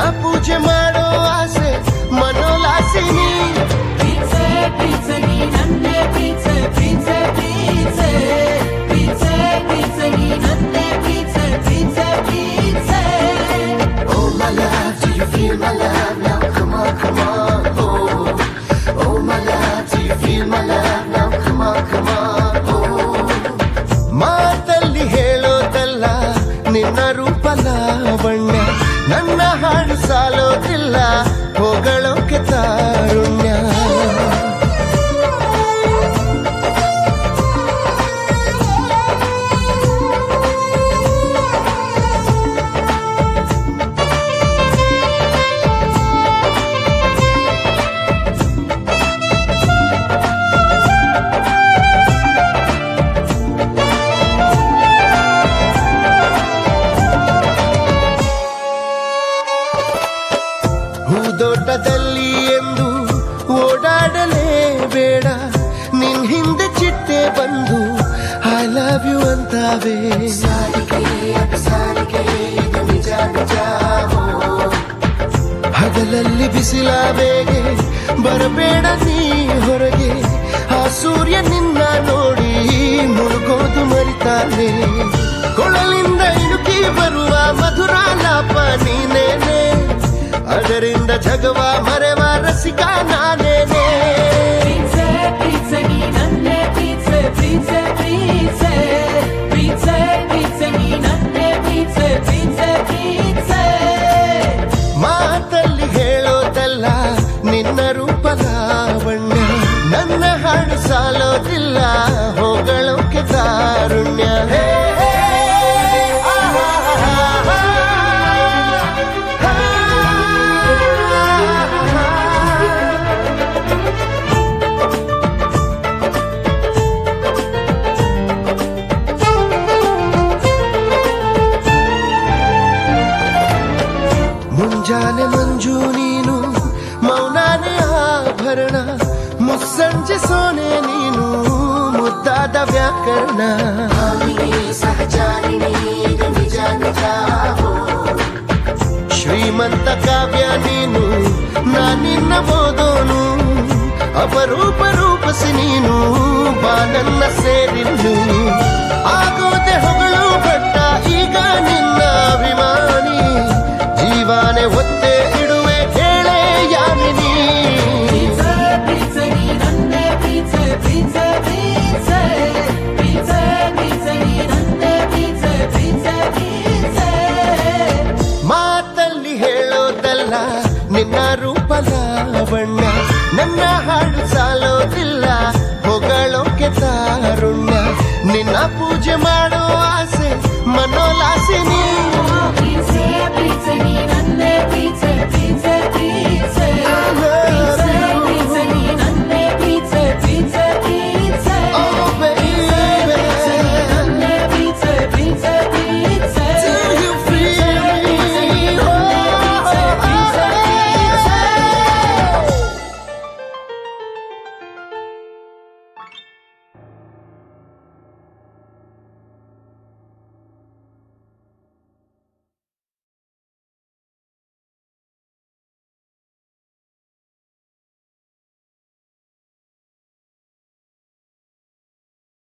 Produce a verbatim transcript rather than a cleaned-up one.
ಪೂಜೆ ಮಾಡೋ ಆಸೆ ಮನೋಲಾಸಿನಿ. ಪ್ರೀತ್ಸೆ ಪ್ರೀತ್ಸೆ ನೀ ನನ್ನೇ ಪ್ರೀತ್ಸೆ ಪ್ರೀತ್ಸೆ ಪ್ರೀತ್ಸೆ ಪ್ರೀತ್ಸೆ ಪ್ರೀತ್ಸೆ ನೀ ನನ್ನೇ ಪ್ರೀತ್ಸೆ ಪ್ರೀತ್ಸೆ ಪ್ರೀತ್ಸೆ. Oh my love, do you feel my love now? Come on, come on. Oh, oh my love, do you feel my love now? Come on, come on. Oh, ಮಾತಲ್ಲಿ ಹೇಳೋದಲ್ಲ ನಿನ್ನ ರೂಪ ಲಾವಣ್ಯ, ನನ್ನ ಹಾಡು ಸಾಲೋದಿಲ್ಲ ಹೊಗಳೋಕೆ ತಾರುಣ್ಯ. ಹೂದೋಟದಲ್ಲಿ ಎಂದು ಓಡಾಡಲೇಬೇಡ, ನಿನ್ ಹಿಂದೆ ಚಿಟ್ಟೆ ಬಂದು ಐ ಲವ್ ಯು ಅಂತಾವೆ. ಹಗಲಲ್ಲಿ ಬಿಸಿಲ ಬೇಗೆ ಬರಬೇಡ ನೀ ಹೊರಗೆ, ಆ ಸೂರ್ಯ ನಿನ್ನ ನೋಡಿ ಮುಳುಗೋದು ಮರಿತಾನೆ. ಕೊಳಲಿಂದ ಇಣುಕಿ ಬರುವ ಮಧುರ ಲಾಪ ನೀನೇನೆ, ಅದರಿಂದ ಜಗವ ಮರೆವ ರಸಿಕ ನಾನೇನೆ. ಪ್ರೀತ್ಸೆ ಪ್ರೀತ್ಸೆ ನೀ ನನ್ನೇ ಪ್ರೀತ್ಸೆ ಪ್ರೀತ್ಸೆ ಪ್ರೀತ್ಸೆ ಪ್ರೀತ್ಸೆ ಪ್ರೀತ್ಸೆ ನೀ ನನ್ನೇ ಪ್ರೀತ್ಸೆ ಪ್ರೀತ್ಸೆ ಪ್ರೀತ್ಸೆ. ಮಾತಲ್ಲಿ ಹೇಳೋದಲ್ಲ ನಿನ್ನ ರೂಪ ಲಾವಣ್ಯ, ನನ್ನ ಹಾಡು ಸಾಲೋದಿಲ್ಲ ಹೊಗಳೋಕೆ ತಾರುಣ್ಯ. ಮುಂಜಾನೆ ಮಂಜು ನೀನು, ಮೌನಾನೆ ಆಭರಣ, ಮುಸ್ಸಂಜೆ ಸೋನೆ ನೀನು, ಮುದ್ದಾದ ವ್ಯಾಕರಣ. ಶ್ರೀಮಂತ ಕಾವ್ಯ ನೀನು, ನಾನಿನ್ನ ಓದೋನು, ಅಪರೂಪ ರೂಪಸಿ ನೀನು, ಬಾನನ್ನ ಸೇರಿನ್ನು. ಆಗೋದೆ ಹೊಗಳು ಬಟ್ಟ ಈಗ ನಿನ್ನ ಅಭಿಮಾನಿ, ಜೀವಾನೆ ಒತ್ತೆ ಇಡುವೆ ಹೇಳೆ ಯಾಮಿನಿ. ಪ್ರೀತ್ಸೆ ಪ್ರೀತ್ಸೆ ನೀ ನನ್ನೇ ಪ್ರೀತ್ಸೆ ಪ್ರೀತ್ಸೆ ಪ್ರೀತ್ಸೆ ಪ್ರೀತ್ಸೆ ಪ್ರೀತ್ಸೆ ನೀ ನನ್ನೇ ಪ್ರೀತ್ಸೆ ಪ್ರೀತ್ಸೆ ಪ್ರೀತ್ಸೆ. ಮಾತಲ್ಲಿ ಹೇಳೋದಲ್ಲ ನಿನ್ನ ರೂಪ ಲಾವಣ್ಯ, ನನ್ನ ಹಾಡು ಸಾಲೋದಿಲ್ಲ ಹೊಗಳೋಕೆ ತಾರುಣ್ಯ. ನಿನ್ನ ಪೂಜೆ ಮಾಡೋ ಆಸೆ ಮನೋ